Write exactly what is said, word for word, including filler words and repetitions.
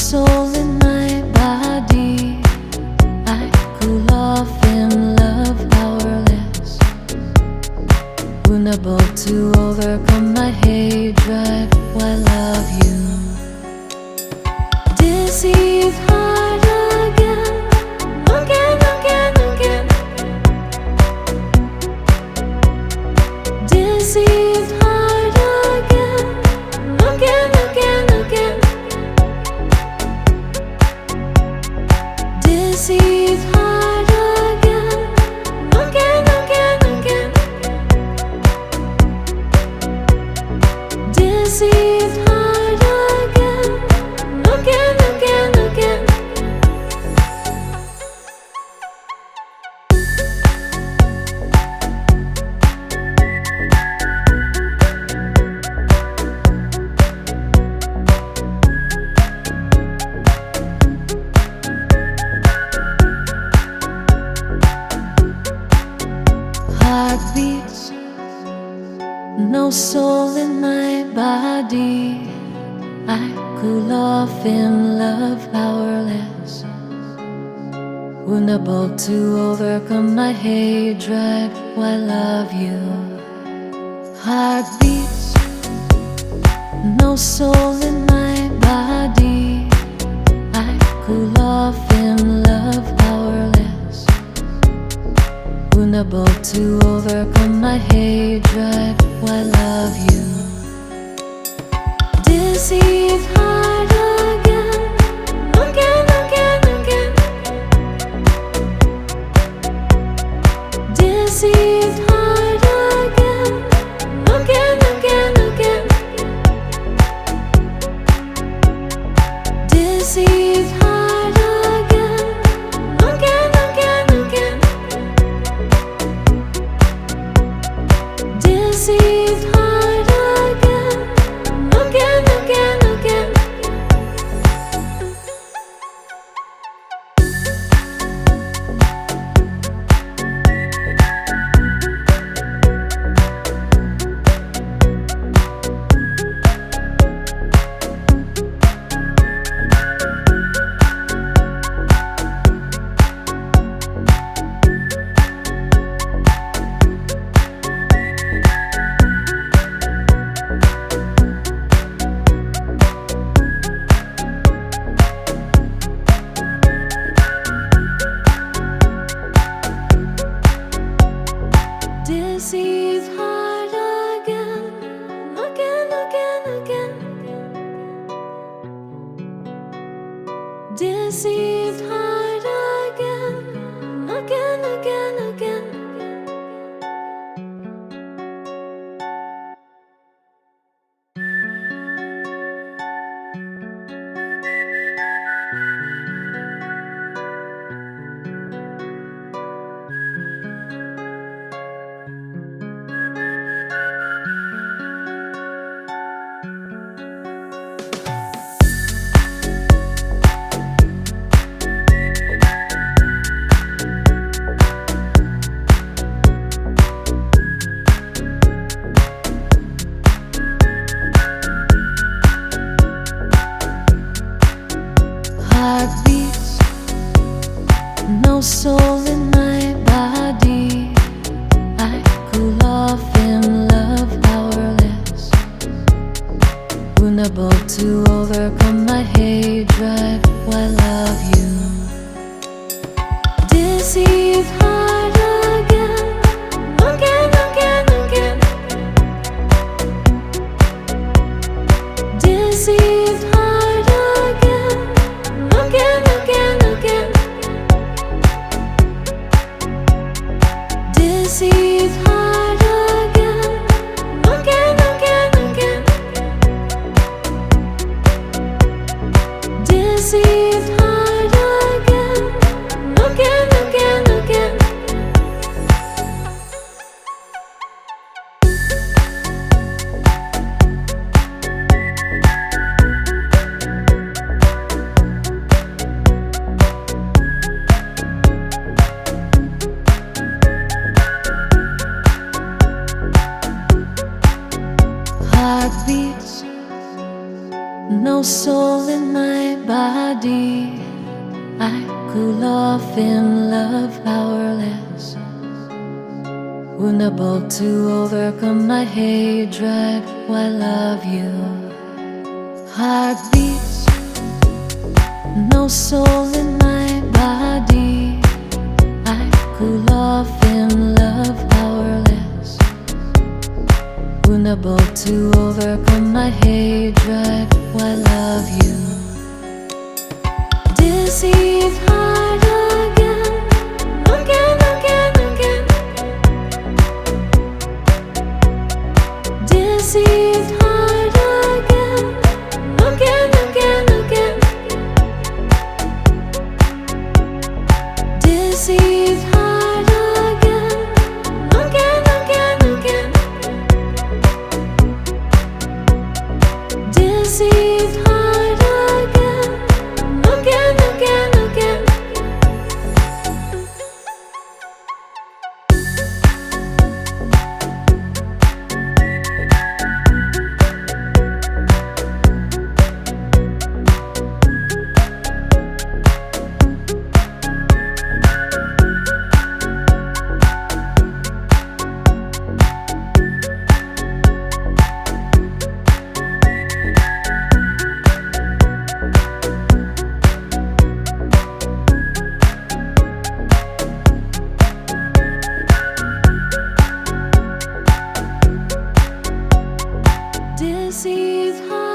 soul in my body. I cool off in love, powerless, vulnerable to overcome my hate drive. Why love you? Deceived heart again, again, again, again. Deceived heart again, again, again, again. Deceived heart again, again, again, again. Deceived heart again, again, again, again. Heartbeats, no soul in my body. I cool off in love, powerless, vulnerable to overcome my hate drive. Why love you? Heartbeats, no soul in my body. I cool off in love, powerless, vulnerable to overcome my hate drive. Why love you? Deceived heart again, again, again, again. Deceived heart again, again, again, again. Deceived heart again, again, again, again. Deceived heart again, again, again, again. Deceived heart again, again, again, again. Deceived heart again, again, again, again. Heartbeats, no soul in my body. I cool off in love, powerless, vulnerable to overcome my hate drive. Why love you? Deceived heart again, again, again, again. Deceived heart again, again, again, again. Deceived heart again, again, again, again. Deceived heart again, again, again, again. Heartbeats, no soul in my body. body. I cool off in love, powerless, unable to overcome my hatred. I love you. Heartbeats, no soul in my body. I cool off in love, powerless, unable to overcome my hatred. I love you. Deceived heart again, again, again, again. Deceived heart again, again, again, again. Deceived heart again, again, again, again. Deceived heart again, again, again, again. Deceived heart.